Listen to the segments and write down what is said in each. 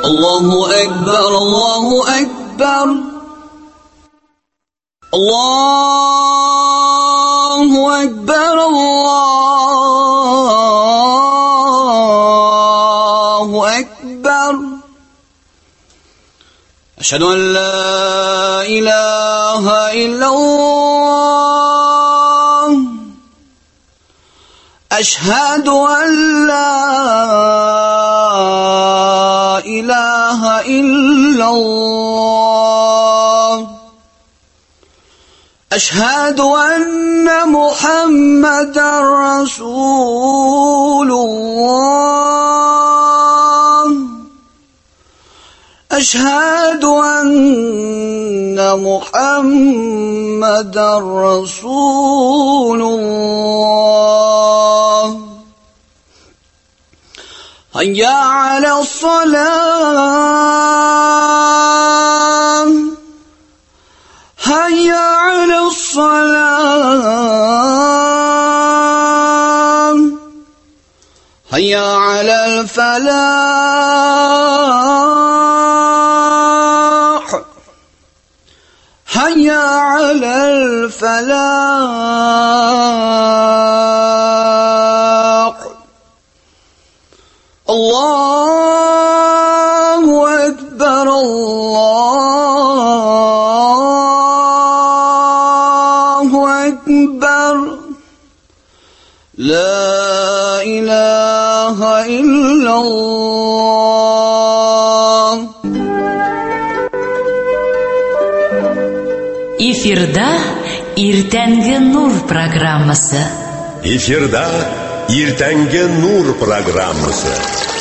الله أكبر الله أكبر الله أكبر الله أكبر أشهد أن لا إله إلا الله أشهد أن لا إله إلا الله أشهد أن محمدا رسول الله أشهد أن محمدا رسول الله حي على الصلاة حي على الصلاة حي على الفلاح حي على الفلاح الله أكبر الله أكبر لا إله إلا الله. Эфирда Иртәнге Нур программасы. Эфирда Иртәнге Нур программасы.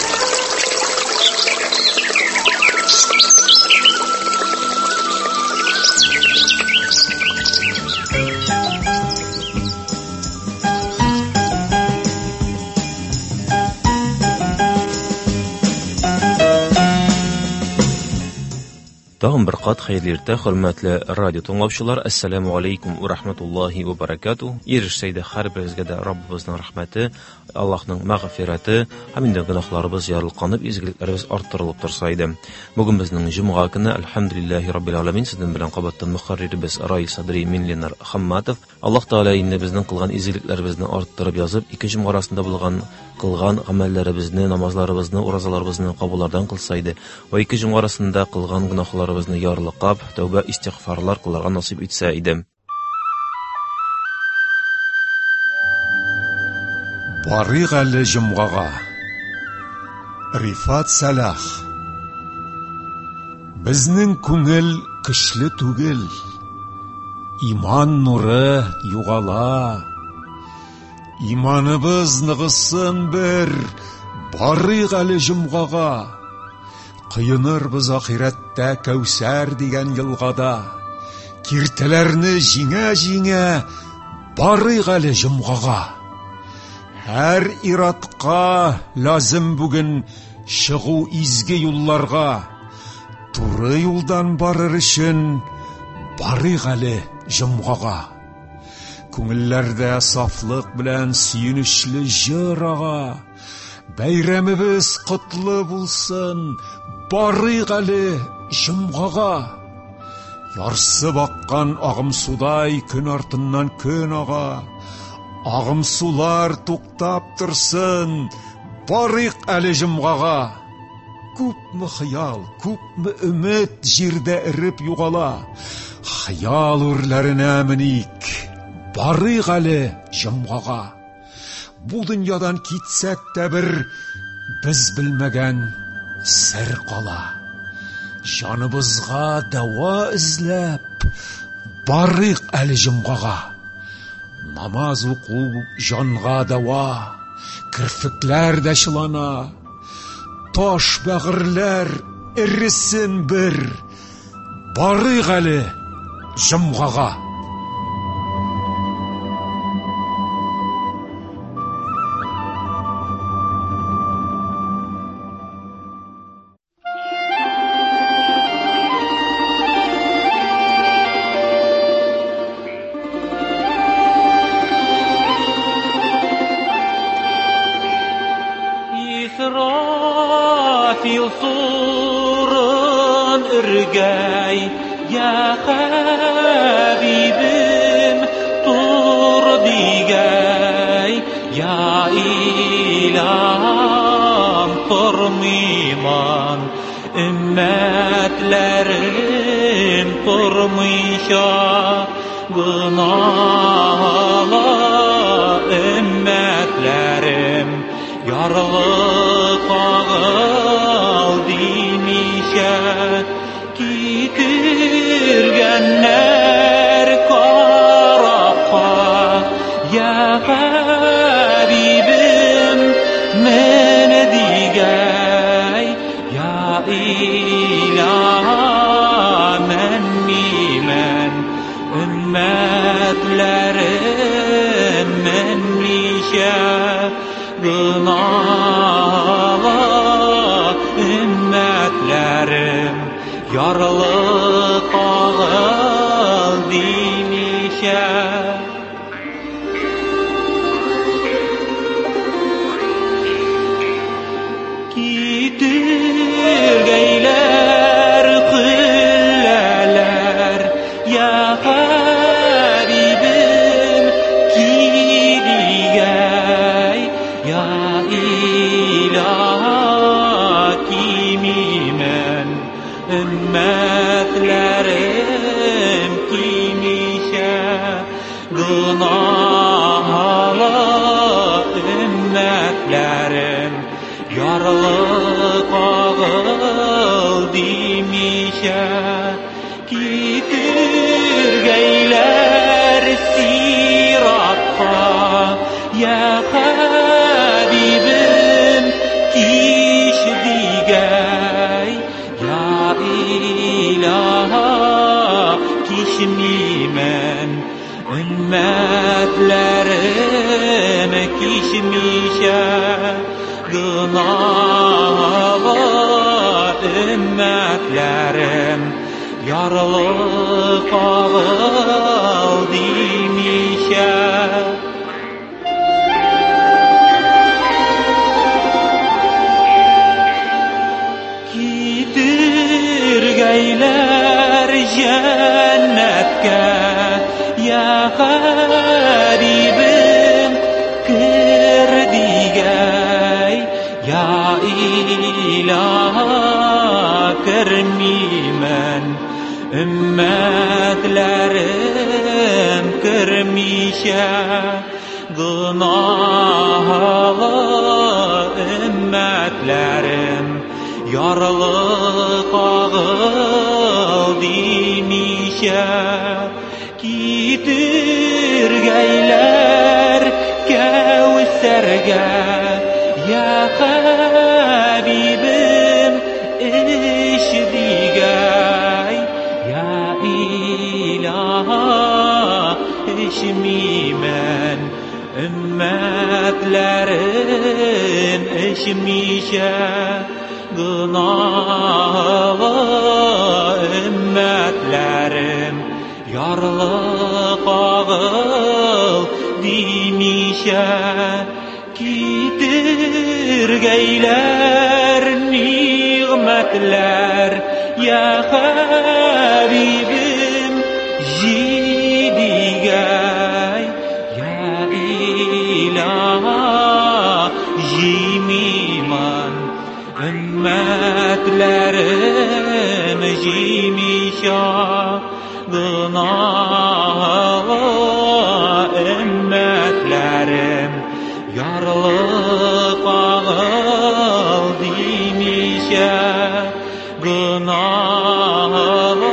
Тагын бер кат хәерле иртә, хөрмәтле радио тыңлаучылар, ассаламу алейкум ва рахматуллахи ва баракатух. Ирешсәйдә һәрберегезгә дә Раббыбызның рәхмәте, Аллаһның мәгъфираты һәм инде гөнаһларыбыз ярылканып, изгелекләребез арттырылып торса иде. Бүген безнең җомга көне, әлхәмдүлиллаһи раббил аламин, сезнең белән кабаттан мөхәррирбез Раил Садри мин Ленар Хамматов. Аллаһ Таала инде безнең кылган изгелекләребезне арттырып язып, ике җомга арасында булган кылган гамәлләребезне, намазларыбызны, уразаларыбызны кабуллардан кылса иде. Ва ике җомга арасында кылган гөнаһларыбызны ярлыкап, тәүбә истигъфарлар кылырга насыйп итсә иде. Барыйк әле җомгага. Рифат Салах. Безнең күңел көчле түгел. Иман нуры югала. Иманыбыз ныгысын бер. Барыйк әле җомгага. Кыйынырбыз ахирәттә Кәүсәр дигән елгада. Киртәләрне җиңә-җиңә. Барыйк әле җомгага. Һәр иратка лазым бүген чыгу изге юлларга. Туры юлдан барыр өчен барыйк әле җомгага. Күңелләрдә сафлык белән сөенечле җыр ага. Бәйрәмебез котлы булсын, барыйк әле җомгага. Ярсып аккан агым судай көн артыннан көн ага. Агым сулар туктап торсын, барыйк әле җомгага. Күпме хыял, күпме өмет җирдә эреп югала. Хыял үрләренә миник, барыйк әле җомгага. Бу дөньядан китсәк тә бер без белмәгән сер кала. Җаныбызга дәва эзләп, барыйк әле җомгага. Намаз уку җанга дәва, кирфекләр дә чылана. Таш бәгырьләр эрисен бер, барыйк әле җомгага. إسرافيل صور jon ürgey ya Habibim tur digey ya ilahım turmiman ümmetlerim turmuşa günahla ümmetlerim yarlık ağıl demişe kitirgenler karapa ya Habibim mene digey ya ilah men mimen ümmetlerim men nişe günahla ümmetlerim yarlık ağıl demişe kitirgeyler hülleler ya Habibim kidigey ya ilah kimimen ümmetlerim kimişe günahla ümmetlerim yarlık ağıl demişe kitirgeyler siratha ya Habibim kiş digey ya ilaha kişmimen ümmetlerim kişmişe günahla ümmetlerim yarlık ağıl demişe kitirgeyler cennetke ya Habibim kirdigey ya ilaha kirmimen ümmetlerim kirmişe günahla ümmetlerim yarlık ağıl demişe kitirgeyler Kevserge ya Habibim iş digey ya ilaha eşmimen ümmetlerin eşmişe günahla ümmetlerim yarlık ağıl demişe kitirgeyler nimetler ya Habibim jidigey ya ilaha jimiman ümmetlerim jimişa günahla ümmetlerim yarlık ağıl demişe günahla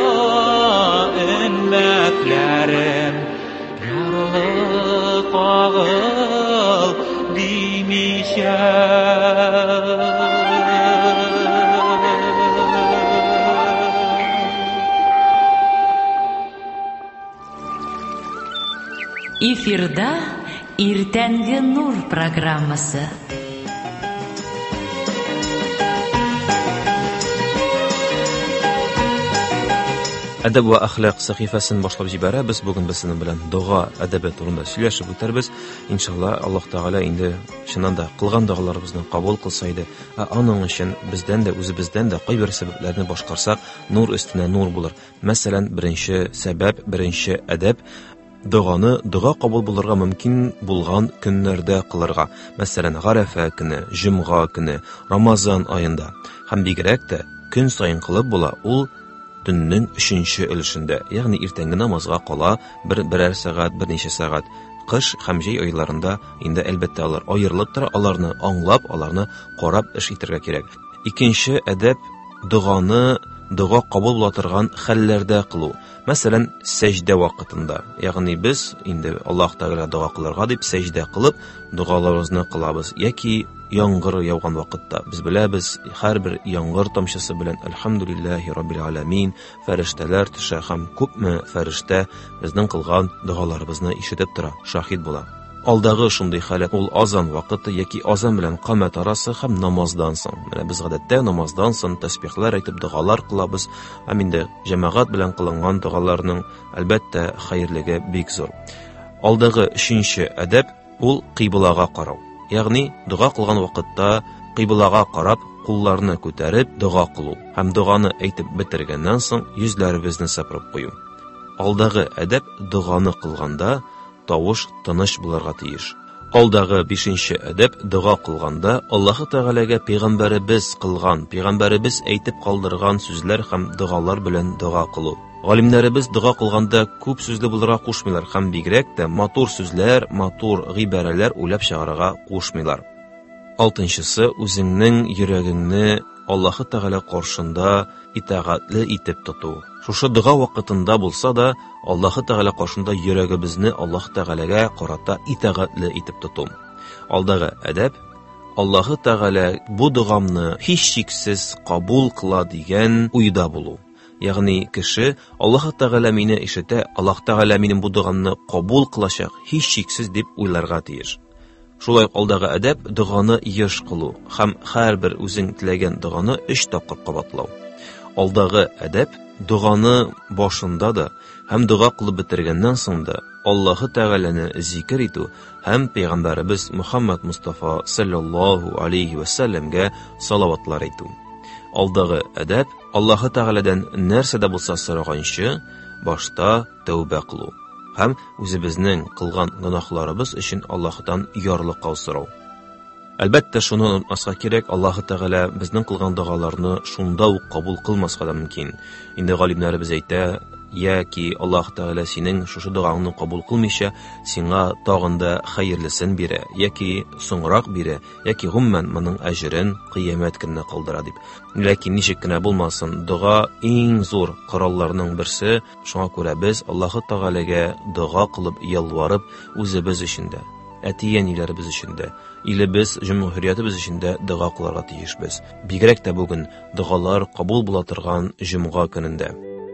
ümmetlerim yarlık ağıl demişe Эфирда Иртәнге Нур программасы. Әдәб ва әхлак сәхифәсен башлап җибәрәбез. Бүген без сезнең белән дуга әдәбе турында сөйләшеп үтәрбез. Иншалла, Аллаһ Тәгалә инде шуннан да кылган дугаларыбызны кабул кылса иде. Аның өчен бездән дә, үзебездән дә кайбер сәбәпләрне башкарсак, нур өстенә нур булыр. Мәсәлән, беренче сәбәп, беренче әдәп дуганы дуга кабул булырга мөмкин булган көннәрдә кылырга. Мәсәлән, Гарәфә көне, Җомга көне, Рамазан аенда. Һәм бигрәк тә көн саен кылып була ул төннең 3нче өлешендә, ягъни иртәнге намазга кала берәр сәгать, берничә сәгать. Кыш һәм җәй айларында инде әлбәттә алар аерылып тора, аларны аңлап, аларны карап эш итәргә кирәк. Икенче әдәп дуганы дуга кабул була торган хәлләрдә кылу. Мәсәлән, сәҗдә вакытында. Ягъни без инде Аллаһ Тәгалә дуга кылырга дип сәҗдә кылып дугаларыбызны кылабыз. Яки яңгыр яуган вакытта. Без беләбез, һәрбер яңгыр тамчысы белән Әлхәмдүлиллаһи Раббил Аламин, фәрештәләр төшә һәм күпме фәрештә безнең кылган дугаларыбызны ишетеп тора, шаһид була. Алдагы шундый халат ул азан вакыты яки азан белән камәт арасы һәм намаздан соң. Менә без гадәттә намаздан соң тәсбихләр әйтеп дугалар кылабыз. Һәм инде җәмәгать белән кылынган дугаларның әлбәттә хәерлеге бик зур. Алдагы 3нче әдәп ул кыйблага карау. Ягъни дуга кылган вакытта кыйблага карап, кулларны күтәреп дуга кылу һәм дуганы әйтеп бетергәннән соң йөзләребезне сыпырып кую. Алдагы әдәп дуганы кылганда тавыш тыныч булырга тиеш. Алдагы 5нче әдәп дуга кылганда Аллаһ Тәгаләгә пәйгамбәребез кылган, пәйгамбәребез әйтеп калдырган сүзләр һәм дугалар белән дуга кылу. Галимнәребез дуга кылганда күп сүзле булырга кушмыйлар һәм бигрәк тә матур сүзләр, матур гыйбарәләр уйлап чыгарырга кушмыйлар. 6нчысы үзеңнең йөрәгеңне Аллаһ Тәгалә каршында итәгатьле итеп тоту. Шушы дуга вакытында булса да Аллаһ Тәгалә каршында йөрәгебезне Аллаһ Тәгаләгә карата итәгатьле итеп тоту. Алдагы әдәп Аллаһ Тәгалә бу дугамны һичшиксез кабул кыла дигән уйда булу. Ягъни кеше Аллаһ Тәгалә мине ишетә, Аллаһ Тәгалә минем бу дугамны кабул кылачак, һичшиксез дип уйларга тиеш. Шулай алдагы әдәп дуганы еш кылу һәм һәрбер үзең теләгән дуганы 3 тапкыр кабатлау. Алдагы әдәп дуганы башында да һәм дуга кылып бетергәннән соң да Аллаһ Тәгаләне зикр итү һәм пәйгамбәребез Мөхәммәд Мустафа саллаллаһу алейхи ва сәлләмгә салаватлар әйтү. Алдагы әдәп Аллаһ Тәгаләдән нәрсә дә булса сораганчы башта тәүбә кылу һәм үзебезнең кылган гынахларыбыз өчен Аллаһтан ярлык сорау. Әлбәттә, шуны онытмаска кирәк, Аллаһ Тәгалә безнең кылган дугаларны шунда ук кабул кылмаска да мөмкин. Инде галимнәребез әйтә, яки Аллаһ Тәгалә синең шушы дугаңны кабул кылмыйча, сиңа тагын да хәерлесен бирә, яки соңрак бирә, яки гомумән моның әҗрен кыямәт көненә калдыра дип. Ләкин ничек кенә булмасын, дуга иң зур коралларның берсе, шуңа күрә без Аллаһ Тәгаләгә дуга кылып, ялварып, үзебез өчен дә, әти-әниләребез өчен дә, илебез, җөмһүриятебез өчен дә дуга кылырга тиешбез. Бигрәк тә бүген дугалар кабул була торган җомга көнендә.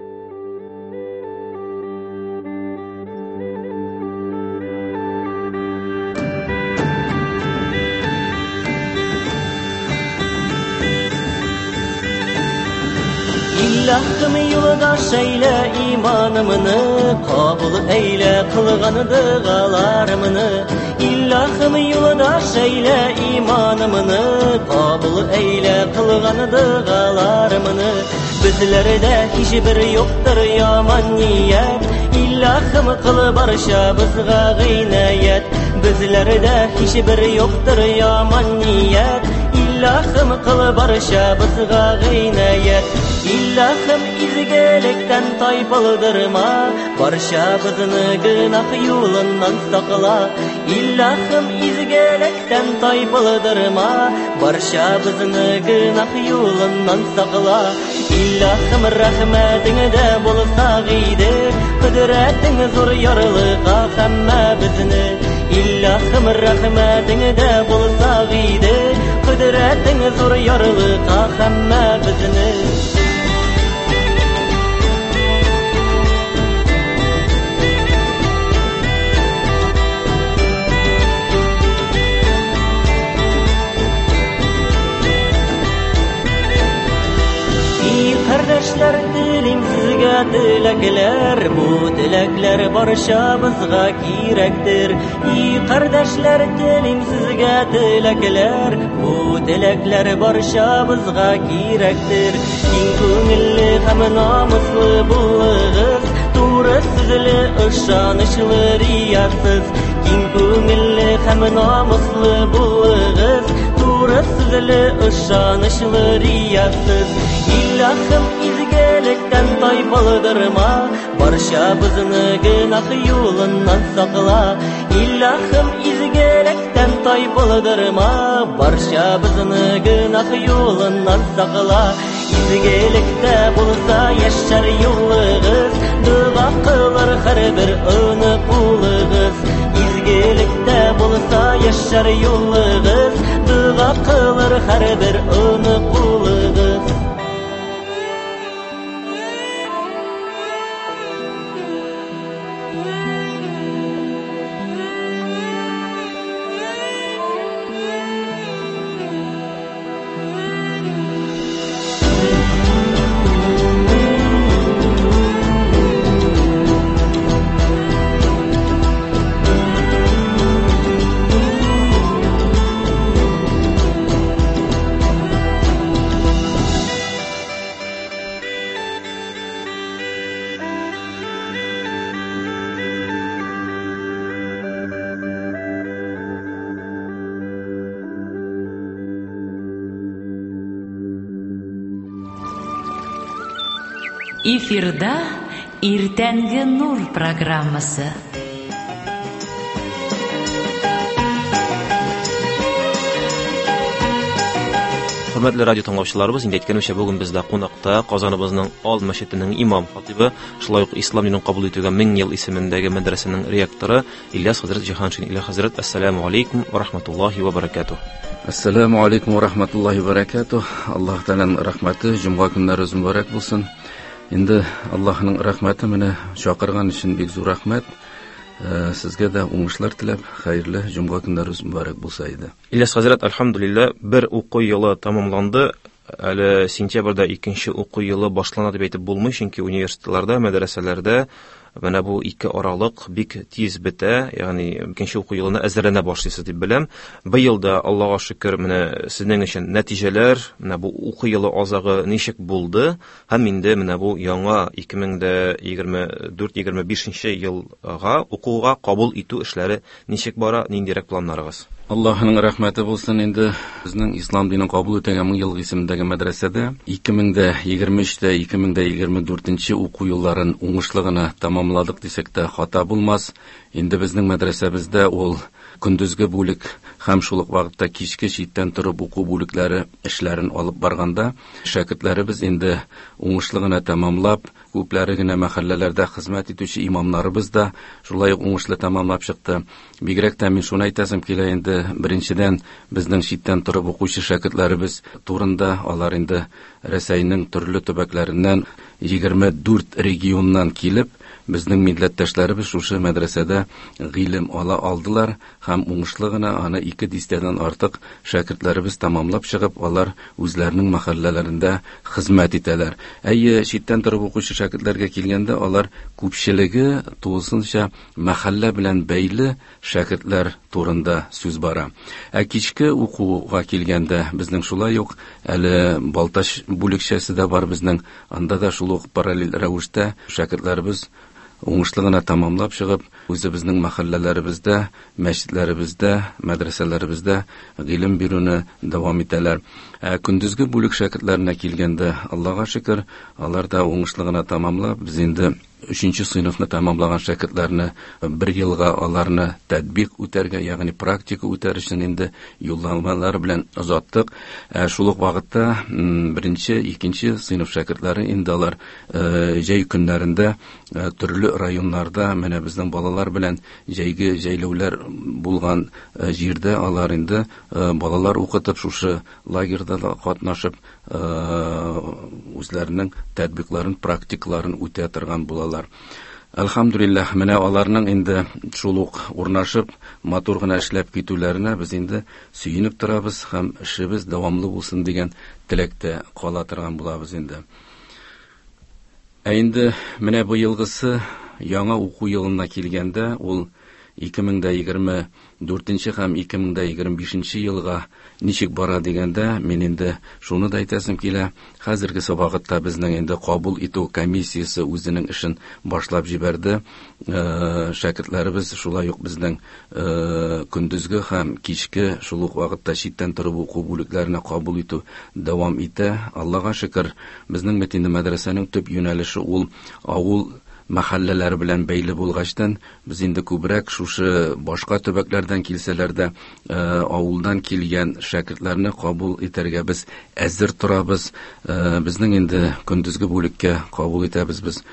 İllahım yoldaş eyle imanımını, kabul eyle kılgan dualarımını. İllahım yoldaş eyle imanımını, kabul eyle kılgan dualarımını. Bizlerde hiçbir yoktur yaman niyet, İllahım kıl barışa bizga gıynayet. Bizlerde hiçbir yoktur yaman niyet, İllahım kıl barışa bizga gıynayet. İllahım izgelikten taypaldırma, barışa bizni günah yolundan sakla. İllahım izgelikten taypaldırma, barışa bizni günah yolundan sakla. İllahım rahmetinde bulsak idi, kudretin zor yarlığa hemme bizni. İllahım rahmetinde bulsak idi, kudretin zor yarlığa hemme bizni. kardeşler dilim sizge dilekler, bu dilekler barışamızga kirektir. İyi kardeşler dilim sizge dilekler, bu dilekler barışamızga kirektir. Kin köngilli hem namuslu bulğız, doğru sözlü ışanışlı riyatsız. Kin köngilli hem namuslu bulğız, doğru sözlü ışanışlı riyatsız. İllahım izgelikten taybalıdırma, barışa bizni günah yolundan sakla. İllahım izgelikten taybalıdırma, barışa bizni günah yolundan sakla. İzgelikte bulsa yaşar yolğız, dua kılır her bir önü bulğız. İzgelikte bulsa yaşar yolğız, dua kılır her bir önü bulğız. Эфирда Иртәнге нур программасы. Hörmətli radio tыңлаучыларыбыз, инде әйткәнемчә, бүген бездә кунакта Казаныбызның Ал мәчетенең имам хатибы, шулай ук ислам динен кабул итүгә 1000 ел исемендәге мәдрәсәнең ректоры Ильяс хәзрәт Җиһаншин. Ильяс хәзрәт, ассаламу алейкум ва рахматуллаһи ва баракатух. Ассаламу алейкум ва рахматуллаһи ва баракатух. Аллаһ Тәгаләнең рәхмәте, җомга көннәрегез мөбарәк булсын. Инде Аллаһның рәхмәте менә чакырган өчен бик зур рәхмәт. Сезгә дә уңышлар теләп, хәерле җомга көннәрегез мөбарәк булса иде. Ильяс хәзрәт, альхамдулилла, бер уку елы тәмамланды. Әле сентябрьдә икенче уку елы башлана дип әйтеп булмый, чөнки университетларда, мәдрәсәләрдә менә бу ике аралык бик тиз бетә, ягъни икенче уку елына әзерләнә башлыйсыз дип беләм. Быел да, Аллаһка шөкер, менә сезнең өчен нәтиҗәләр, менә бу уку елы азагы ничек булды, һәм инде менә бу яңа 2024-25 елга укуга кабул итү эшләре ничек бара, ниндирәк планнарыгыз? Аллаһның рәхмәте булсын. Инде безнең ислам динен кабул итүгә 1000 ел исемендәге мәдрәсәдә 2023-2024 уку елларын уңышлы гына тамамладык дисәк тә хата булмас. Инде безнең мәдрәсәбездә ул көндезге бүлек һәм шул ук вакытта кичке читтән торып уку бүлекләре эшләрен алып барганда, шәкертләребез инде уңышлы гына тамамлап, күпләре генә мәхәлләләрдә хезмәт итүче имамнарыбыз да шулай ук уңышлы тамамлап чыкты. Бигрәк тә мин шуны әйтәсем килә, инде беренчедән безнең читтән торып укучы шәкертләребез турында, алар инде Рәсәйнең төрле төбәкләреннән 24 регионнан килеп, безнең милләттәшләребез шушы мәдрәсәдә гыйлем ала алдылар һәм уңышлы гына аны 2 дистәдән артык шәкертләребез тамамлап чыгып, алар үзләренең мәхәлләләрендә хезмәт итәләр. Әйе, читтән торып укучы шәкертләргә килгәндә, алар күпчелеге тулысынча мәхәллә белән бәйле шәкертләр турында сүз бара. Кичке укуга килгәндә, безнең шулай ук әле Балташ бүлекчәсе дә бар безнең, анда да шул ук параллель рәвештә шәкертләребез уңышлы гына тамамлап чыгып, үзебезнең мәхәлләләребездә, мәчетләребездә, мәдрәсәләребездә гыйлем бирүне дәвам итәләр. Көндезге бүлек шәкертләренә килгәндә, Аллаһка шөкер, алар да уңышлы гына тамамлап, без инде 3-нче сыйныфны тамамлаган шәкертләрне 1 елга аларны тәтбик үтәргә, ягъни практика үтәр өчен инде юлламалар белән озаттык. Шул ук вакытта 1-нче, 2-нче сыйныф шәкертләре инде алар җәй көннәрендә төрле районнарда менә безнең балалар белән җәйге җәйләүләр булган җирдә алар инде балалар укытып, шушы лагерьда да катнашып, үзләренең тәтбикларын, практикаларын үтә торган булалар. Әлхәмдүлиллаһ, менә аларның инде шул ук урнашып, матур гына эшләп китүләренә без инде сөенеп торабыз һәм эшебез дәвамлы булсын дигән теләктә кала торган булабыз инде. Инде менә бу елгысы яңа уку елына килгәндә, ул 2024 һәм 2025 елга ничек бара дигәндә, мин инде шуны да әйтәсем килә. Хәзерге вакытта безнең инде кабул итү комиссиясе үзенең эшен башлап җибәрде. Шәкертләребез шулай ук безнең көндезге һәм кичке шул ук вакытта читтән торып уку бүлекләренә кабул итү дәвам итә. Аллага шөкер, безнең Мәтинә мәдрәсәнең төп юнәлеше ул авыл мәхәлләләр белән бәйле булгачтан, без инде күбрәк шушы башка төбәкләрдән килсәләр дә авылдан килгән шәкертләрне кабул итәргә без әзер торабыз. Безнең инде көндезге бүлеккә кабул итәбез без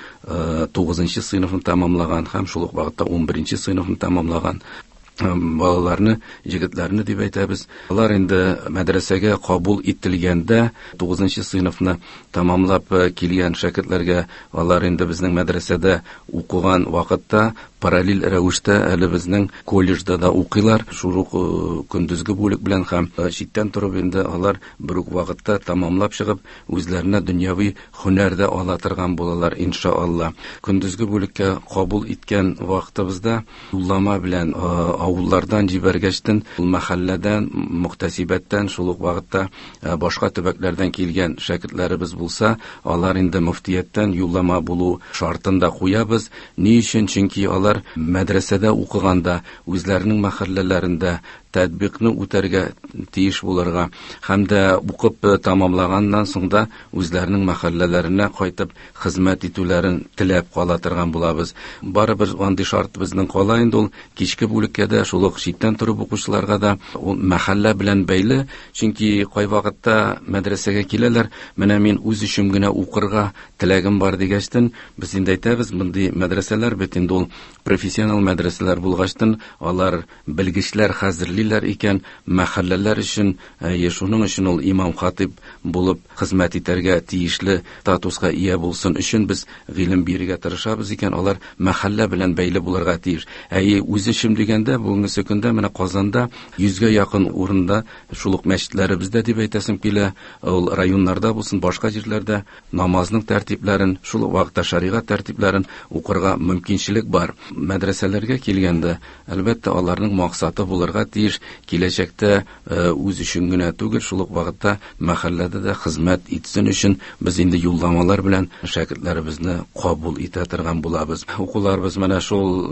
9нчы сыйныфны тәмамлаган һәм шул ук вакытта 11нче сыйныфны тәмамлаган балаларны, җегетләрне дип әйтәбез. Алар инде мәдрәсәгә кабул ителгәндә 9нчы сыйныфны тәмамлап килгән шәкертләргә, алар инде безнең мәдрәсәдә укыган вакытта параллель рәвештә әле безнең колледжда да укыйлар. Шул ук көндезге бүлек белән һәм читтән торып инде алар бер үк вакытта тәмамлап чыгып, үзләренә дөньяви һөнәрдә ала торган булалар иншаалла. Көндезге бүлеккә кабул иткән вакытыбызда юллама белән авыллардан җибәргәчтен, мәхәлләдән, мөхтәсибәттән, шул ук вакытта башка төбәкләрдән килгән шәкертләребез булса, алар инде мөфтияттән юллама булу шартын да куябыз. Ни өчен? Чөнки алар мәдрәсәдә укыганда үзләренең мәхәлләләрендә тәтбикны үтәргә тиеш булырга һәм дә укып тәмамлаганнан соң да үзләренең мәхәлләләренә кайтып хезмәт итүләрен теләп кала торган булабыз. Барыбер андый шарт безнең кала инде ул кичке бүлеккә дә, шул ук читтән торып укучыларга да ул мәхәллә белән бәйле. Чөнки кай вакытта мәдрәсәгә киләләр, менә мин үз өчен генә укырга теләгем бар дигәчтен, без инде әйтәбез, мондый мәдрәсәләр бит инде ул профессионал мәдрәсәләр булгачтын, алар белгечләр хәзерлиләр икән, мәхәлләләр өчен, шуның өчен ул имам хатип булып хезмәт итәргә тиешле статуска ия булсын өчен без гыйлем бирергә тырышабыз икән, алар мәхәллә белән бәйле булырга тиеш. Үз эшем дигәндә, бүгенге көндә менә Казанда 100гә якын урында шул ук мәчетләребездә дип әйтәсем килә, ул районнарда булсын, башка җирләрдә намазның тәртипләрен, шул вакытта шәригать тәртипләрен укырга мөмкинчелек бар. Мәдрәсәләргә килгәндә, әлбәттә, аларның максаты булырга тиеш, киләчәктә үз өчен генә түгел, шул ук вакытта мәхәлләдә дә хезмәт итсен өчен без инде юлламалар белән шәкертләребезне кабул итә торган булабыз. Укуларыбыз менә шул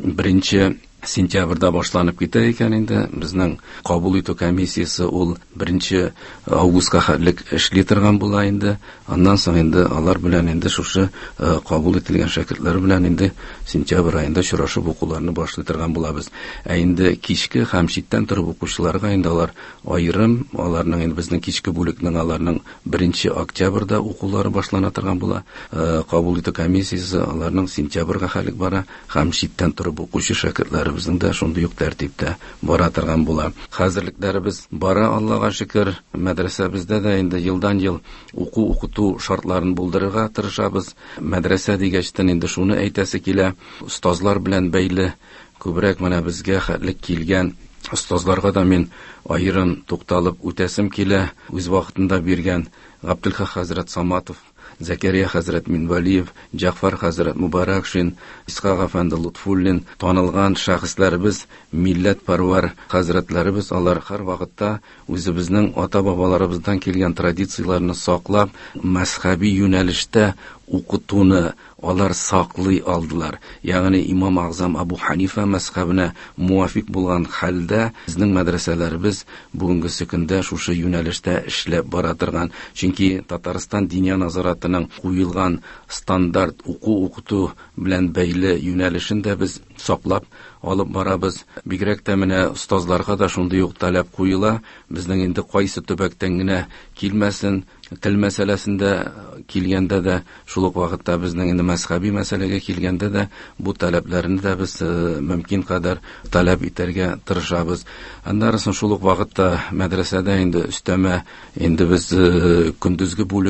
1 сентябрьдә башланып китә икән инде. Безнең кабул итү комиссиясе ул 1 августка хәтлек эшли торган була инде. Аннан соң инде алар белән инде шушы кабул ителгән шәкертләр белән инде сентябрь аенда очрашып укуларны башлый торган булабыз. Инде кичке һәм читтән торып укучыларга инде алар аерым, аларның инде безнең кичке бүлекнең аларның 1 октябрьдә укулары башлана торган була. Кабул итү комиссиясе аларның сентябрьгә хәтлек бара һәм читтән торып укучы шәкертләр безнең дә шундый ук тәртиптә бара торган була. Хәзерлекләребез бара, Аллага шөкер. Мәдрәсәбездә дә инде елдан ел укыту шартларын булдырырга тырышабыз. Мәдрәсә дигәчтен инде шуны әйтәсе килә, устазлар белән бәйле күбрәк менә безгә хәтлек килгән устазларга да мин аерым тукталып үтәсем килә. Үз вакытында биргән Габдулха хәзрәт Саматов, Закария хәзрәт Минвалиев, Җафар хәзрәт Мубаракшин, Исхак әфәнде Лутфуллин, танылган шәхесләребез, милләтпәрвәр хәзрәтләребез, алар һәр вакытта үзебезнең ата-бабаларыбыздан килгән традицияләрне саклап, мәзһәби юнәлештә укытуны алар саклый алдылар. Ягъни Имам Агъзам Абу Ханифа мәзһәбенә муафик булган хәлдә безнең мәдрәсәләребез бүгенге көндә шушы юнәлештә эшләп бара торган. Чөнки Татарстан диния назаратының куелган стандарт укыту белән бәйле юнәлешен дә без саклап алып барабыз. Бигрәк тә менә устазларга да шундый ук таләп куела. Безнең инде кайсы төбәктән генә килмәсен, тел мәсьәләсендә килгәндә дә, шул ук вакытта безнең инде мәзһәби мәсьәләгә килгәндә дә бу таләпләрне дә без мөмкин кадәр таләп итәргә тырышабыз. Аннан шул ук вакытта мәдрәсәдә инде өстәмә инде без көндезге бүлек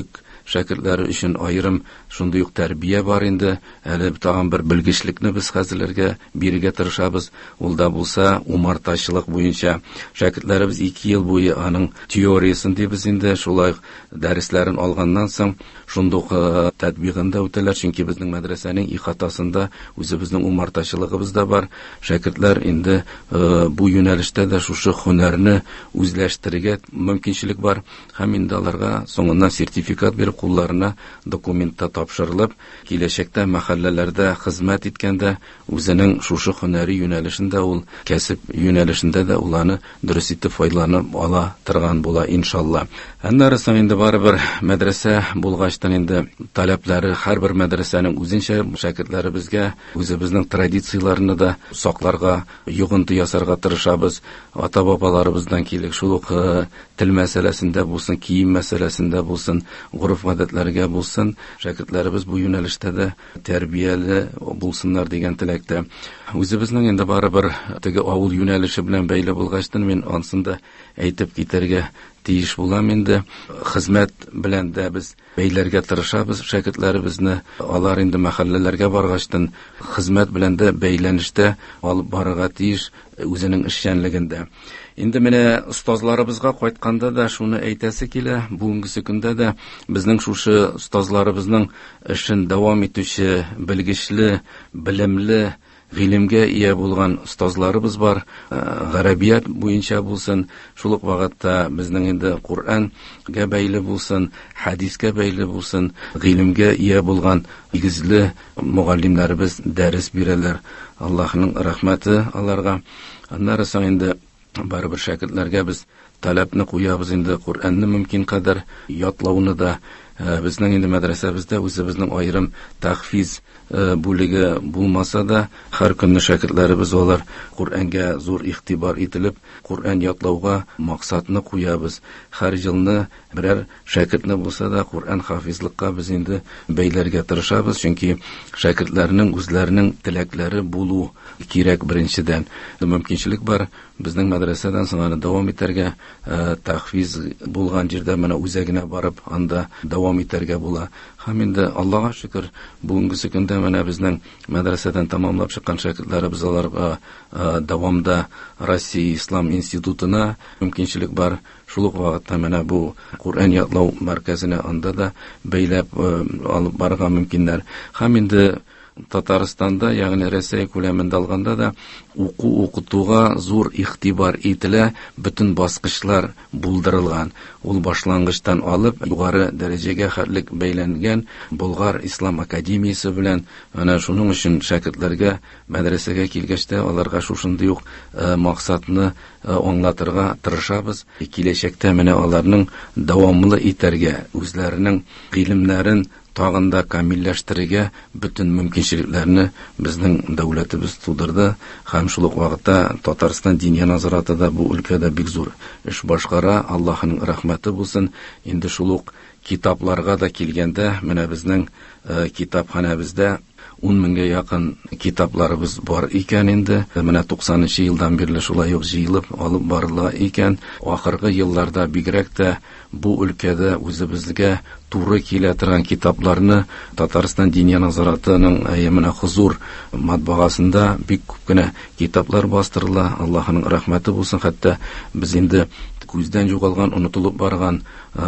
шәкертләре өчен аерым шундый ук тәрбия бар инде. Әле тагын бер белгечлекне без хәзерләргә бирергә тырышабыз. Ул да булса умартачылык буенча. Шәкертләребез 2 ел буе аның теориясын дибез инде, шулай дәресләрен алганнан соң шундук тәтбигында үтәләр, чөнки безнең мәдрәсәнең ихатасында үзебезнең умартачылыгыбыз да бар. Шәкертләр инде бу юнәлештә дә шушы һөнәрне үзләштерергә мөмкинчелек бар. Һәм инде аларга соңыннан сертификат биреп, кулларына документта тапшырылып, киләчәктә мәхәлләләрдә хезмәт иткәндә үзенең шушы һөнәри юнәлешендә, ул кәсеп юнәлешендә дә уланы дөрес итеп файдаланып ала торган була иншалла. Аннары соң инде барыбер мәдрәсә булгачтан инде таләпләре һәрбер мәдрәсәнең үзенчә, шәкертләребезгә үзебезнең традицияларны да сакларга, йогынты ясарга тырышабыз. Ата-бабаларыбыздан килек, шул ук тел мәсьәләсендә булсын, кием мәсьәләсендә булсын, гореф-гадәтләргә булсын, шәкертләребез бу юнәлештә дә тәрбияле булсыннар дигән теләктә. Үзебезнең инде барыбер теге авыл юнәлеше белән бәйле булгачтан мин ансында әйтеп китәргә тиеш булам инде. Хезмәт белән дә без бәйләргә тырышабыз шәкертләребезне. Алар инде мәхәлләләргә баргачтан хезмәт белән дә бәйләнештә алып барырга тиеш үзенең эшчәнлегендә. Инде менә остазларыбызга кайтканда да шуны әйтәсе килә. Бүгенге көндә дә безнең шушы остазларыбызның эшен дәвам итүче, белгечле, белемле, гыйлемгә ия булган остазларыбыз бар. Гарабият буенча булсын, шул ук вакытта безнең инде Куранга бәйле булсын, хадискә бәйле булсын, гыйлемгә ия булган игезле мугаллимнәребез дәрес бирәләр. Аллаһның рәхмәте аларга. Аннары соң инде барыбер шәкертләргә без таләпне куябыз инде, Куранны мөмкин кадәр ятлауны да. Безнең инде мәдрәсәбездә үзебезнең аерым тәхфиз бүлеге булмаса да, һәр көнне шәкертләребез алар Куранга зур игътибар ителеп, Куран ятлауга максатны куябыз. Һәр елны берәр шәкертне булса да Куран хафизлыкка без инде бәйләргә тырышабыз, чөнки шәкертләрнең үзләренең теләкләре булу кирәк беренчедән. Мөмкинчелек бар безнең мәдрәсәдән соң аны дәвам итәргә, тәхфиз булган җирдә менә үзәгенә барып анда дәвам итәргә була. Һәм инде Аллаһка шөкер, бүгенге көндә менә безнең мәдрәсәдән тәмамлап чыккан шәкертләребез аларга дәвамда Россия Ислам институтына мөмкинчелек бар. Шул ук вакытта менә бу Куран ятлау мәркәзенә анда да бәйләп алып барырга мөмкиннәр. Һәм инде Татарстанда, ягъни Россия күләмендә алганда да укытуга зур игътибар ителә, бөтен баскычлар булдырылган. Ул башлангычтан алып югары дәрәҗәгә хәтлек бәйләнгән Болгар Ислам академиясе белән, менә шуның өчен шәкертләргә мәдрәсәгә килгәчтә аларга шушындый ук максатны аңлатырга тырышабыз. Киләчәктә менә аларның дәвамлы итәргә, үзләренең гыйлемнәрен тагын да камилләштерергә бөтен мөмкинчелекләрне безнең дәүләтебез тудырды. Һәм шул ук вакытта Татарстан дини назараты да бу өлкәдә бик зур эш башкара. Аллаһның рәхмәте булсын. Инде шул ук китапларга да килгәндә, менә безнең китапханәбездә 10 меңгә якын китапларыбыз бар икән инде. Менә 90нчы елдан бирле шулай ук җыелып алып барыла икән. Ахыргы елларда бигрәк тә бу өлкәдә үзебезгә туры килә торган китапларны Татарстан дини назаратының менә Хузур матбагасында бик күп кенә китаплар бастырыла. Аллаһның рәхмәте булсын. Хәтта без инде күздән югалган, онытылып барган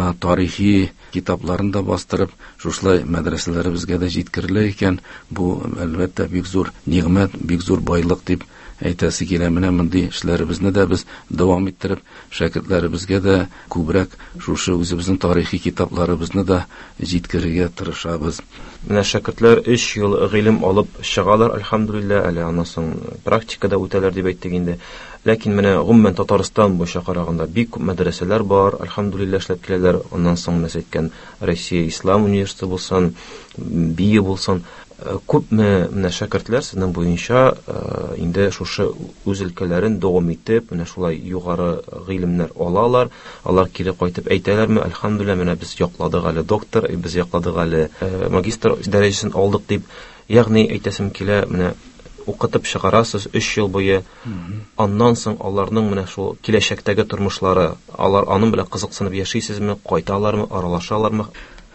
тарихи китапларын да бастырып, шушлай мәдрәсәләребезгә дә җиткерелә икән. Бу әлбәттә бик зур нигъмәт, бик зур байлык дип әйтәсе килә. Менә мондый эшләребезне дә без дәвам иттереп, шәкертләребезгә дә күбрәк шушы үзебезнең тарихи китапларыбызны да җиткерергә тырышабыз. Менә шәкертләр 3 ел гыйлем алып чыгалар, альхамдулилла, әле анасын практикада үтәләр дип әйттек инде. Ләкин менә гомумән Татарстан буенча караганда бик күп мәдрәсәләр бар, альхамдулилла, эшләп киләләр. Аннан соң менә әйткән Россия Ислам университеты булсын, бие булсын, күпме менә шәкертләр сезнең буенча инде шушы үз өлкәләрен дәвам итеп, менә шулай югары гыйлемнәр алалар. Алар кире кайтып әйтәләрме, альхамдулилла, менә без якладык әле доктор, без якладык әле магистр дәрәҗәсен алдык дип. Ягъни әйтәсем килә, менә укытып чыгарасыз 3 ел буе. Аннан соң аларның менә шул киләчәктәге тормышлары, алар аның белән кызыксынып яшисезме, кайталармы, аралашалармы?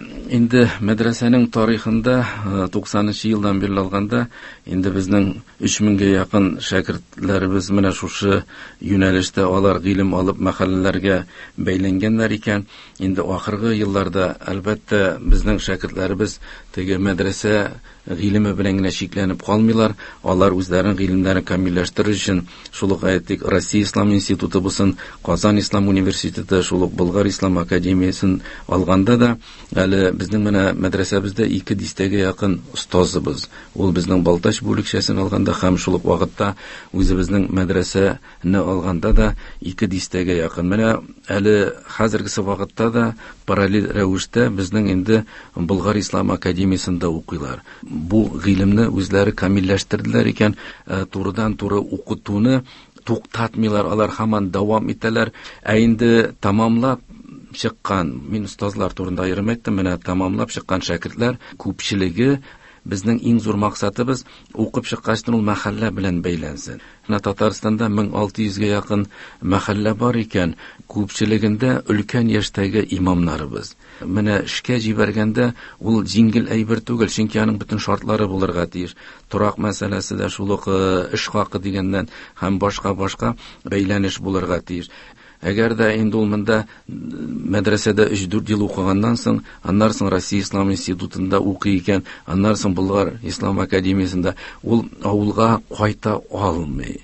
Инде мәдрәсәнең тарихында 90-нчы елдан бирле алганда, инде безнең 3000-гә якын шәкертләребез менә шушы юнәлештә алар гыйлем алып мәхәлләләргә бәйләнгәннәр икән. Инде ахыргы елларда әлбәттә безнең шәкертләребез теге мәдрәсә гыйлеме белән генә шикләнеп калмыйлар. Алар үзләренең гыйлемнәрен камилләштерү өчен шул ук әйтик, Россия Ислам институты булсын, Казан Ислам университеты, шул ук Болгар Ислам академиясын алганда да, әле безнең менә мәдрәсәбездә 2 дистәгә якын остазыбыз. Ул безнең Балтач бүлекчәсен алганда һәм шул ук вакытта үзебезнең мәдрәсәне алганда да 2 дистәгә якын. Менә әле хәзергесе вакытта да параллель рәвештә безнең инде Болгар Ислам академиясында укыйлар. Бу гыйлемне үзләре камилләштерделәр икән, турыдан-туры укытуны туктатмыйлар, алар һаман дәвам итәләр. Инде тамамлап чыккан, мин остазлар турында аерым әйттем, менә тамамлап чыккан шәкертләр күпчелеге безнең иң зур максатыбыз укып чыккачтан ул мәхәллә белән бәйләнсен. Менә Татарстанда 1600-гә якын мәхәллә бар икән, күпчелегендә өлкән яшьтәге имамнарыбыз. Менә эшкә җибәргәндә ул җиңел әйбер түгел, чөнки аның бөтен шартлары булырга тиеш. Торак мәсьәләсе дә шул ук эш хакы дигәннән һәм башка бәйләнеш булырга тиеш. Әгәр дә инде ул монда мәдрәсәдә 3-4 ел укыганнан соң, аннан соң Россия Ислам институтында укый икән, аннан соң Болгар Ислам академиясында, ул авылга кайта алмый.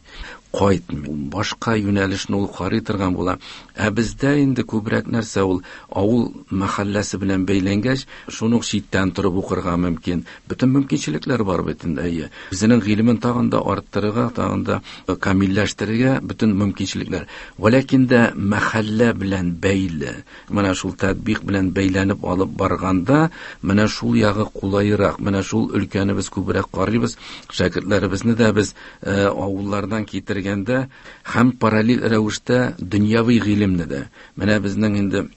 Башка юнәлешне ул карый торган була. Бездә инде күбрәк нәрсә ул авыл мәхәлләсе белән бәйләнгәч, шуны читтән торып укырга мөмкин. Бөтен мөмкинчелекләр бар бөтен әйе. Безнең гыйлемен тагын да арттырырга, тагын да камилләштерергә бөтен мөмкинчелекләр. Вәләкин дә мәхәллә белән бәйле. Менә шул тәтбиқ белән бәйләнеп алып барганда, менә шул ягы кулайрак, менә шул өлкәнебез күбрәк карыйбыз. Шәкертләребезне дә без авыллардан китергәндә һәм параллель рәвештә дөньяви гыйлемне дә. Менә безнең инде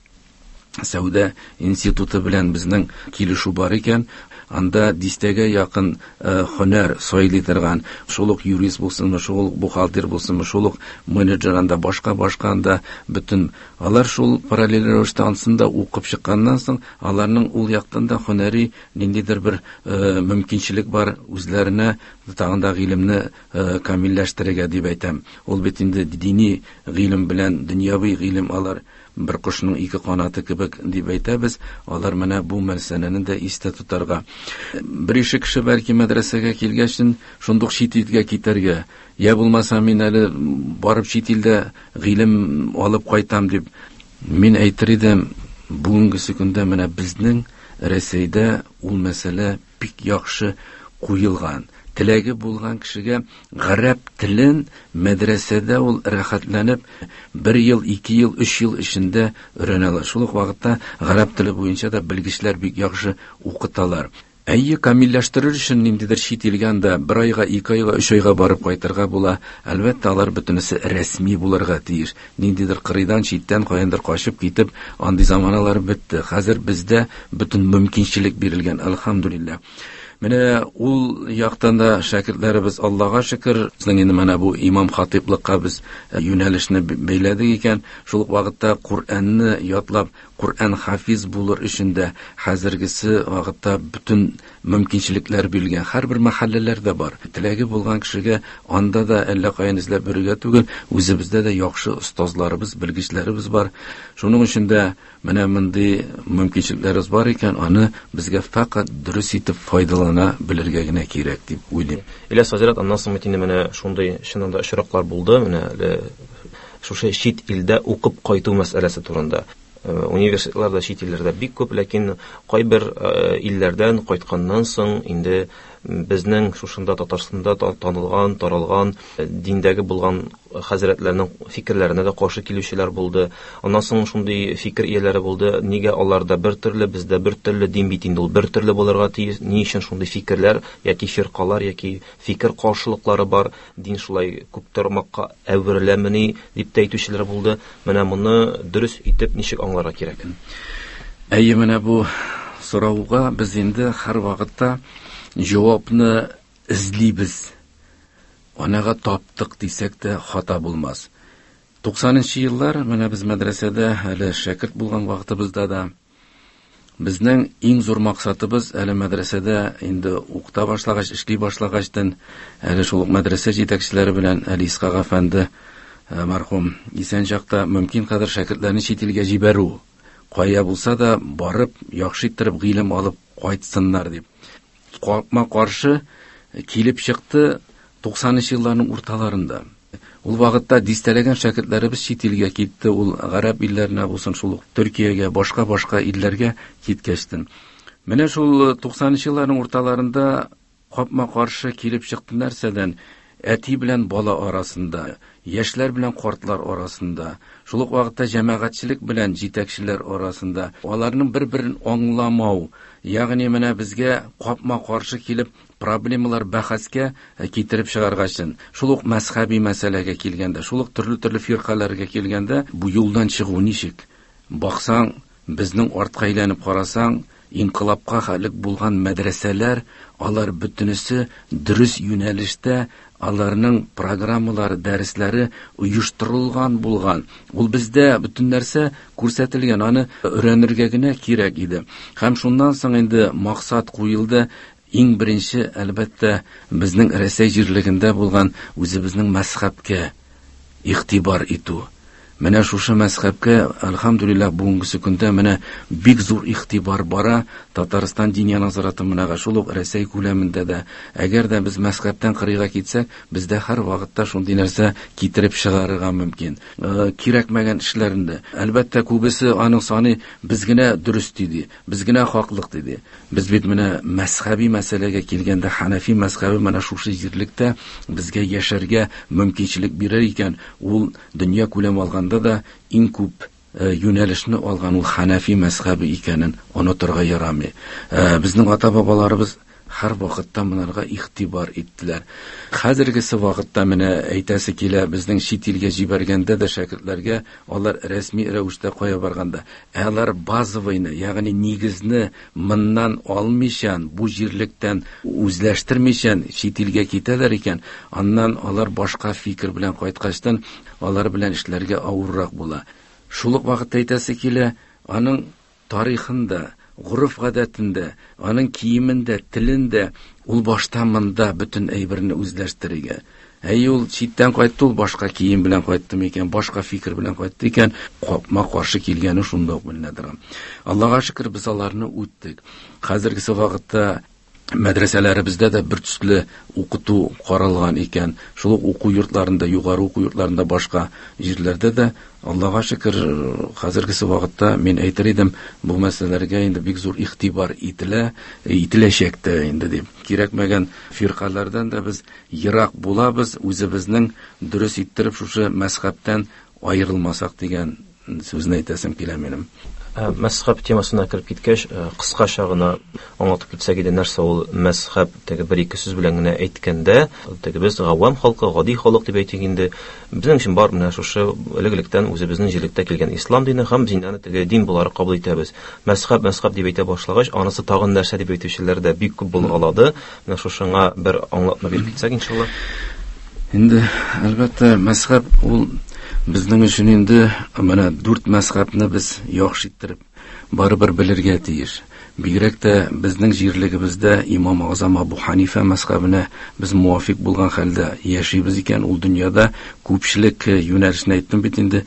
Сәүдә институты белән безнең килешү бар икән. Анда дистәгә якын һөнәр сайлый торган, шул ук юрист булсынмы, шул ук бухгалтер булсынмы, шул ук менеджер, анда башка анда бөтен алар шул параллель рәвештә ансында укып чыкканнан соң, аларның ул яктан да һөнәри ниндидер бер мөмкинчелек бар үзләренә тагын да гыйлемне камилләштерергә дип әйтәм. Ул бит инде дини гыйлем белән дөньяви гыйлем алар бер кошның 2 канаты кебек дип әйтәбез. Алар менә бу мәсьәләне дә истә тутарга. Бер ише кеше бәлки мәдрәсәгә килгәчен шундук чит илгә китәргә, я булмаса мин әле барып чит илдә гыйлем алып кайтам дип мин әйтер идем. Бүгенге көндә менә безнең Рәсәйдә ул мәсьәлә бик яхшы куелган. Теләге булган кешегә гарәп телен мәдрәсәдә ул рәхәтләнеп 1 ел, 2 ел, 3 ел эчендә өйрәнәләр. Шул ук вакытта гарәп теле буенча да белгечләр бик яхшы укыталар. Әйе, камилләштерер өчен ниндидер чит илгә анда 1 айга, 2 айга, 3 айга барып кайтырга була. Әлбәттә, алар бөтенесе рәсми булырга тиеш. Ниндидер кырыйдан, читтән каяндыр качып китеп, андый заманалар бетте. Хәзер бездә бөтен мөмкинчелек бирелгән, әлхәмдүлилләх. Менә ул яктан да шәкертләребез, Аллага шөкер, безнең инде менә бу имам хатиблыкка без юнәлешне бәйләдек икән. Шул вакытта Куръанны ятлап, Куръан хафиз булыр өчен дә хәзергесе вакытта бөтен мөмкинчелекләр бирелгән. Һәрбер мәхәлләләрдә бар. Теләге булган кешегә анда да әллә каян эзләп бирергә түгел, үзебездә дә яхшы остазларыбыз, белгечләребез бар. Шуның өчен дә менә мондый мөмкинчелекләребез бар икән, аны безгә фақат дөрес итеп файдалана белергә генә кирәк дип уйлыйм. Иләс Хәзрәт, аннан соң инде менә шундый чынында очраклар булды, менә шушы чит илдә укып кайту мәсьәләсе турында. Университетларда, чит илләрдә бик күп, ләкин кайбер илләрдән кайтканнан соң инде безнең шушында Татарстанда танылган, таралган диндәге булган хәзрәтләрнең фикерләренә дә каршы килүчеләр булды. Аннан соң шундый фикер ияләре булды. Нигә аларда бер төрле, бездә бер төрле, дин бит инде ул бер төрле булырга тиеш. Ни өчен шундый фикерләр яки фиркалар яки фикер каршылыклары бар? Дин шулай күп тармакка әвереләмени дип әйтүчеләр булды. Менә моны дөрес итеп ничек аңларга кирәк? Әйе, менә бу сорауга без инде һәр вакытта җавапны эзлибез. Анага таптык дисәк тә хата булмас. 90-нчы еллар менә без мәдрәсәдә әле шәкерт булган вакытыбызда да Безнең иң зур максатыбыз әле мәдрәсәдә инде укыта башлагач, эшли башлагачтан әле шул мәдрәсә җитәкчеләре белән Әли Исхак әфәнде мәрхүм исән чакта мөмкин кадәр шәкертләрне чит илгә җибәрү, кая булса да барып, яхшы иттереп гыйлем алып кайтсыннар дип. Капма-каршы килеп чыкты 90-нчы елларның урталарында. Ул вакытта дистәләгән шәкертләребез чит илгә китте, ул гарәп илләренә булсын, шул Төркиягә, башка илләргә киткәчтен. Менә шул 90-нчы елларның урталарында капма-каршы килеп чыкты нәрсәдән? Әти белән бала арасында, яшьләр белән картлар арасында, шул ук вакытта җәмәгатьчелек белән җитәкчеләр арасында, аларның бер-берен аңламау, ягъни менә безгә капма-каршы килеп проблемалар бәхәскә китереп чыгаргачын, шул ук мәзһәби мәсьәләгә килгәндә, шул ук төрле фиркаларга килгәндә, бу юлдан чыгу ничек? Баксаң, безнең артка әйләнеп карасаң, инкылапка халык булган мәдрәсәләр, алар бөтенесе дөрес юнәлештә, аларның программалары, дәресләре оештырылган булган. Ул бездә бөтен нәрсә күрсәтелгән, аны өйрәнергә генә кирәк иде. Һәм шуннан соң инде максат куелды. Иң беренче, әлбәттә, безнең Рәсәй җирлегендә булган үзебезнең мәзһәбкә игътибар итү. Менә шушы мәзһәбкә, әлхәмдүлилләх, бүгенге көндә менә бик зур игътибар бара. Татарстан дини назараты менә шул ук Рәсәй күләмендә дә. Әгәр дә без мәзһәбтән кырыйга китсәк, бездә һәр вакытта шундый нәрсә китереп чыгарырга мөмкин. Кирәкмәгән эшләрендә. Әлбәттә, күбесе аның саны без генә дөрес диде, без генә хаклык диде. Без бит менә мәзһәби мәсьәләгә килгәндә, Ханафи мәзһәбе менә шушы җирлектә безгә яшәргә мөмкинчелек бирер икән. Ул дөнья күләм алганда да иң күп юнәлешне алган ул Ханафи мәзһәбе икәнен онытырга ярамый. Безнең ата-бабаларыбыз һәр вакытта монарга игътибар иттеләр. Хәзергесе вакытта менә әйтәсе килә, безнең чит илгә җибәргәндә дә шәкертләргә алар рәсми рәвештә кая барганда, алар базовыйны, ягъни нигезне моннан алмыйча, бу җирлектән үзләштермичә чит илгә китәләр икән, аннан алар башка фикер белән кайткачтан алар белән эшләргә авыррак була. Шул ук вакытта әйтәсе килә, аның тарихында, гурыф гадәтендә, аның киемендә, телендә ул башта монда бөтен әйберне үзләштерергә. Ул читтән кайтты, ул башка кием белән кайтты микән, башка фикер белән кайтты икән, капма-каршы килгәне шунда ук беленәдер. Аллага шөкер, без аларны үттек. Хәзергесе вакытта мәдрәсәләребездә дә бер төсле укыту каралган икән. Шул уку йортларында, югары уку йортларында, башка җирләрдә дә Аллага шөкер, хәзергесе вакытта мин әйтер идем, бу мәсьәләләргә инде бик зур игътибар ителәчәк тә инде дип. Кирәкмәгән фиркалардан да без ерак булабыз, үзебезнең дөрес иттереп шушы мәзһәбтән аерылмасак дигән сүзне әйтәсем килә минем. Мәзһәб темасына кирип киткәч, кыскача гына аңлатып китсәк иде, нәрсә ул мәзһәб, теге бер-ике сүз белән генә әйткәндә, теге без гавам халкы, гади халык дип әйтик инде, безнең өчен бар менә шушы элек-электән үзебезнең җирлектә килгән ислам дине һәм динне теге дин буларак кабул итәбез. Мәзһәб дип әйтә башлагач, анысы тагын нәрсә дип әйтүчеләр дә бик күп булгалады. Менә шушыңа бер аңлатма биреп китсәк иншалла. Инде әлбәттә мәзһәб ул безнең өчен инде менә 4 мәзһәбне без яхшы иттереп барыбер белергә тиеш. Бигрәк тә безнең җирлегебездә Имам Азам Абу Ханифа мәзһәбенә без муафик булган хәлдә яшибез икән. Ул дөньяда күпчелек юнәлешне әйттем бит инде,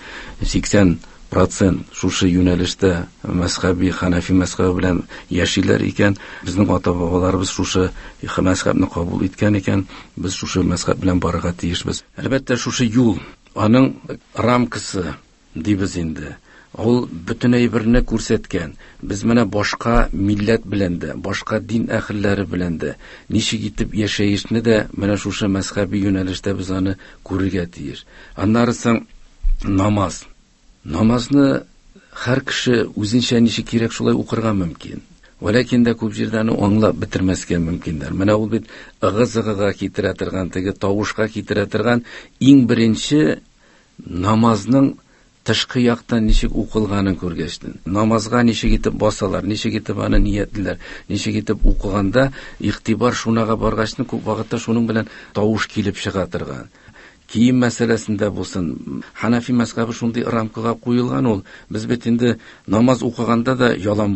80% шушы юнәлештә мәзһәби Ханафи мәзһәбе белән яшиләр икән. Безнең ата-бабаларыбыз шушы мәзһәбне кабул иткән икән. Без шушы мәзһәб белән барырга тиешбез. Әлбәттә шушы юл, аның рамкасы дибез инде. Ул бөтен әйберне күрсәткән. Без менә башка милләт белән дә, башка дин әһелләре белән дә ничек итеп яшәешне дә менә шушы мәзһәби юнәлештә без аны күрергә тиеш. Аннарысы намаз. Намазны һәр кеше үзенчә ничек кирәк шулай укырга мөмкин. Ләкин дә күп җирдән аңлап бетермәскә мөмкиндер. Менә ул бит ыгы-зыгыга китерә торган, теге тавышка китерә торган иң беренче намазның тышкы яктан ничек укылганын күргәчтен. Намазга ничек итеп басалар, ничек итеп аны ниятләр, ничек итеп укыганда игътибар шунага баргачны күп вакытта шуның белән тавыш килеп чыга торган. Кием мәсьәләсендә булсын, Ханафи мәзһәбе шундый рамкага куелган ул. Без бит инде намаз укыганда да яланбаш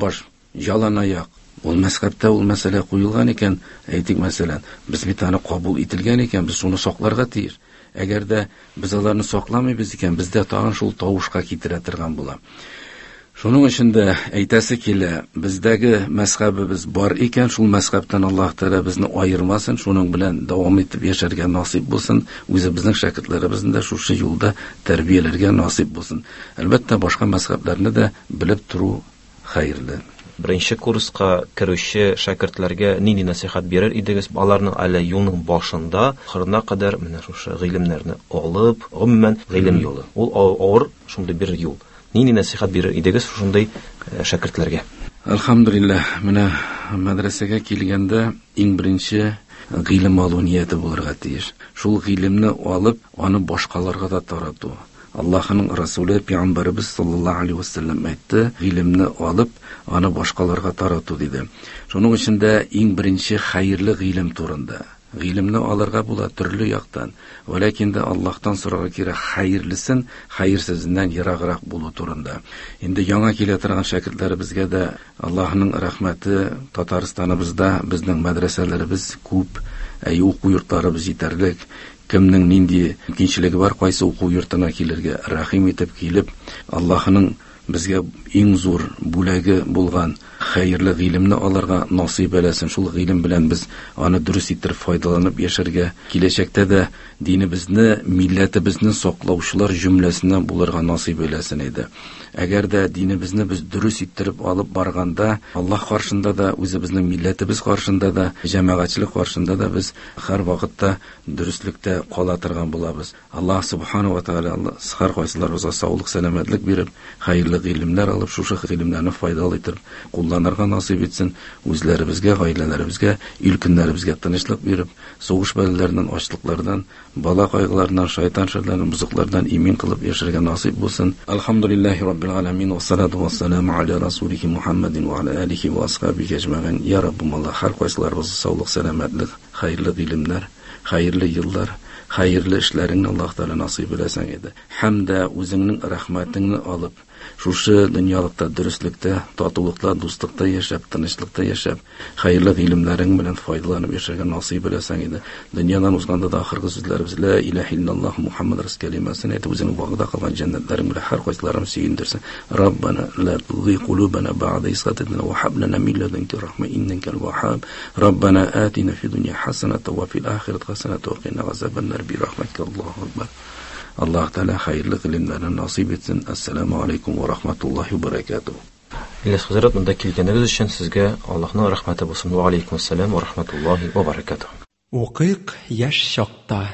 ялан аяк. Ул мәскәптә ул мәсьәлә куелган икән, әйтик мәсәлән, без бит аны кабул ителгән икән, без шуны сакларга тиеш. Әгәр дә без аларны сакламыйбыз икән, бездә тагын шул тавышка китерә торган була. Шуның өчен дә әйтәсе килә, бездәге мәзһәбебез бар икән, шул мәзһәптән Аллаһ Тәгалә безне айырмасын, шуның белән дәвам итеп яшәргә насыйп булсын, үзе безнең шәкертләребезне дә шушы юлда тәрбияләргә насыйп булсын. Әлбәттә, башка мәзһәбләрне дә белеп туру хәерле. Беренче курска керүче шәкертләргә нинди насихат бирер идегез? Аларның әле юлның башында ахырына кадәр менә шушы гыйлемнәрне алып, гомумән гыйлем юлы. Ул авыр шундый бер юл. Нинди насихат бирер идегез шундый шәкертләргә? Алхамдулиллах, менә мәдрәсәгә килгәндә иң беренче гыйлем алу нияте булырга тиеш. Шул гыйлемне алып, аны башкаларга да тарату. Аллаһның Расулы Пәйгамбәрбез саллаллаһу алейхи ва саллям әйтте, гыйлемне алып, аны башкаларга тарату диде. Шуның өчен дә иң беренче хәерле гыйлем турында. Гыйлемне алырга була төрле яктан, ләкин дә Аллаһтан сорарга кирәк хәерлесен, хәерсезеннән ераграк булу турында. Инде яңа килә торган шәкертләребезгә дә Аллаһның рәхмәте, Татарстаныбызда безнең мәдрәсәләребез күп, уку йортларыбыз җитәрлек. Кемнең нинди мөмкинчелеге бар, кайсы уку йортына килергә, рәхим итеп килеп, Аллаһның безгә иң зур бүләге булган хәерле гыйлемне алырга насыйп әләсен. Шул гыйлем белән без аны дөрес итеп файдаланып яшәргә, киләчәктә дә динебезне, милләтебезне саклаучылар җөмләсеннән булырга насыйп әләсен иде. Әгәр дә динебезне без дөрес итеп алып барганда, Аллаһ каршында да, үзебезнең милләтебез каршында да, җәмәгатьчелек каршында да без һәр вакытта дөреслектә кала торган булабыз. Аллаһ субханаһу ва тааля һәр кайсыларыбызга саулык, сәламәтлек биреп, хәерле гыйлемнәр алып, шушы гыйлемнәрне файдалы итеп кулланырга насыйп итсен, үзләребезгә, гаиләләребезгә, илкеннәребезгә тынычлык биреп, сугыш бәлаләреннән, ачлыклардан, бала кайгыларыннан, шайтан шәрләреннән, бузыклардан имин кылып яшәргә насыйп булсын. Алхамдулиллаһи раббил аламин ва салату ва саламу аля расулихи Мухаммадин ва аля алихи ва асхабихи аҗмәгин. Я Раббым, Аллаһ һәр кайсыларыбызга саулык, сәламәтлек, хәерле гыйлемнәр, хәерле еллар, хәерле эшләреңне Аллаһ Тәгалә насыйп итсәң иде. Һәм дә үзеңнең рәхмәтеңне алып, шушы дөньялыкта дөреслектә, татулыкта, дуслыкта яшәп, тынычлыкта яшәп, хәерле гыйлемнәрең белән файдаланып яшәргә насыйп итсәң иде. Дөньядан узганда да ахыргы сүзләребез ла илаһа иллаллаһ Мухаммад рәсул кәлимәсен әйтеп, үзеңнең вагыда калган җәннәтләрең белән һәр кайсыларын сөендерсен. Раббана ла тузи кулубана ба'да из хататна ва һаб лана мин ладунка рахма иннакал ваххаб. Раббана атина фи дунья хасанatan ва фил ахирати хасанatan ва қина азабан нар би рахматика. Аллаһу акбар. Аллаһ Тәгалә хәерле гыйлемнәрне насыйп итсен. Ассаламу алейкум ва рахматуллаһи ва баракатуһ. Иләс хәзрәт, монда килгәнегез өчен сезгә Аллаһның рәхмәте булсын. Ва алейкум ассалам ва рахматуллаһи ва баракатуһ. Укыйк яшь чакта.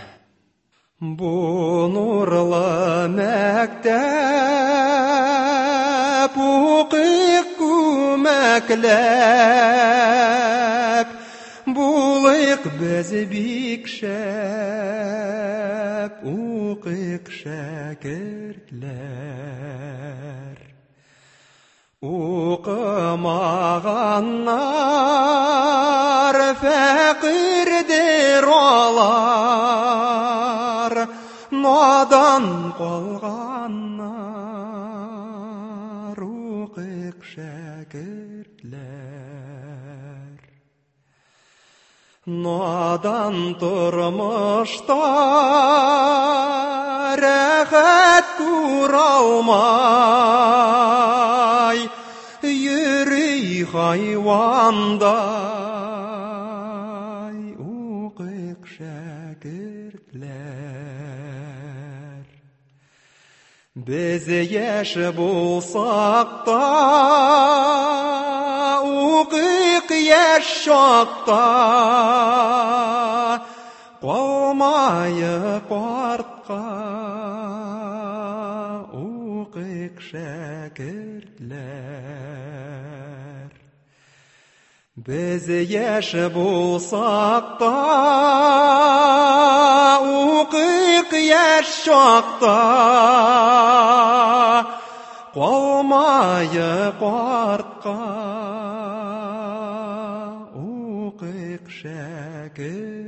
Бу нурлы мәктәп, укыйк күмәкләп, булыйк без бик шәп, укыйк шәкертләр. Укымаганнар фәкыйрдер алар, надан калганнар, укыйк шәкертләр. Надан тормышта рәхәт күрә алмай, йөри хайвандай, укыйк шәкертләр. Без яшь булсак та, укыйк яшь чакта, калмайык артка, укыйк шәкертләр. Без яшь булсак та, укыйк яшь чакта, калмайык артка, укыйк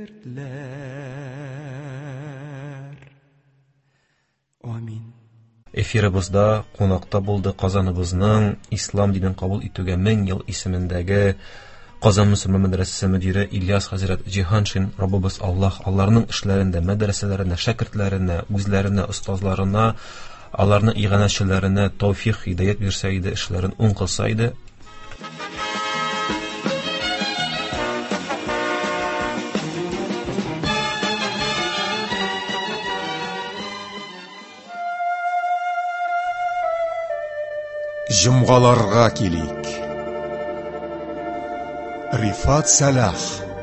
шәкертләр. Амин. Эфирыбызда кунакта булды Казаныбызның ислам динен кабул итүгә 1000 ел исемендәге Казан Мөселман мәдрәсәсе мөдире Ильяс хәзрәт Җиһаншин, Раббыбыз Аллаһ аларның эшләрендә, мәдрәсәләренә, шәкертләренә, үзләренә, остазларына, аларның иганәчеләренә тауфик, хидаят бирсә иде, эшләрен уң кылса иде. Җомгаларга килик. Рифат Салах.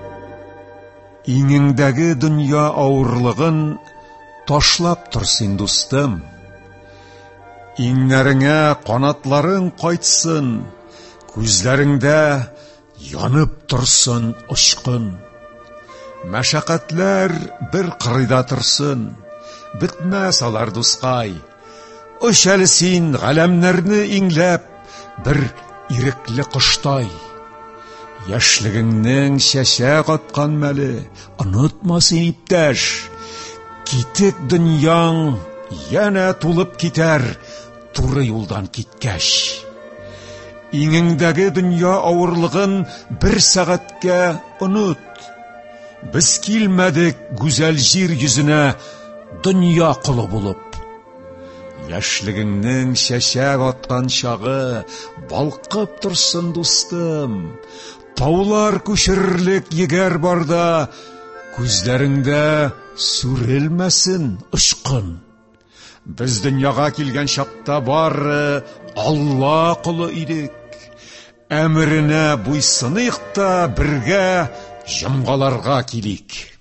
Иңеңдәге дөнья авырлыгын ташлап торсын, дустым. Иңнәреңә канатларың кайтсын, күзләреңдә янып торсын очкын. Мәшәкатьләр бер кырыйда торсын, бетмәс алар, дускай. Оч әле син галәмнәрне иңләп, бер ирекле коштай. Яшьлегеңнең чәчәк аткан мәле, онытма син, иптәш. Китек дөньяң янә тулып китәр, туры юлдан киткәч. Иңеңдәге дөнья авырлыгын бер сәгатькә оныт. Без килмәдек гүзәл җир йөзенә дөнья кулы булып. Яшьлегеңнең чәчәк аткан чагы балкып торсын, дустым. Таулар күчерлек егәр барда, күзләреңдә сүрелмәсен очкын. Без дөньяга килгән чакта бары Алла кулы идек. Әмренә буйсыныйк та бергә җомгаларга килик.